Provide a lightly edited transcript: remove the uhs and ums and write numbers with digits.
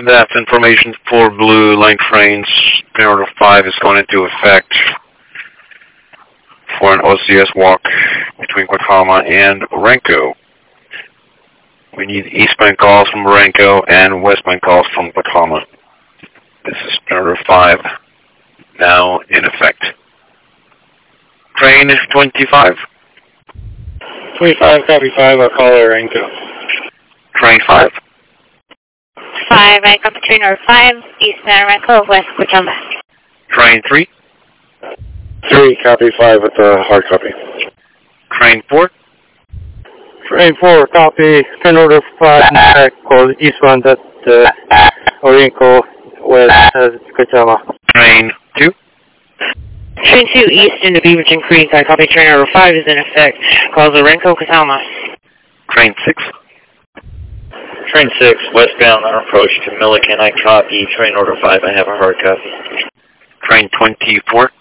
That's information for Blue Line trains. Train order 5 is going into effect for an OCS walk between Guatama and Renko. We need eastbound calls from Renko and westbound calls from Guatama. This is train order 5 now in effect. Train 25. 25, copy 5, I'll call her Renko. Train 5. 5, I copy train order 5, eastbound Renko, west Guatama. Train 3. 3, copy 5 with the hard copy. Train 4. Train 4, copy. Train order 5, call eastbound at Renko, west Guatama. Train 2. Train 2, east into Beaverton Creek, I copy train order 5 is in effect. Calls the Renko, Guatama. Train 6. Train 6, westbound on approach to Milliken, I copy train order 5, I have a hard copy. Train 24.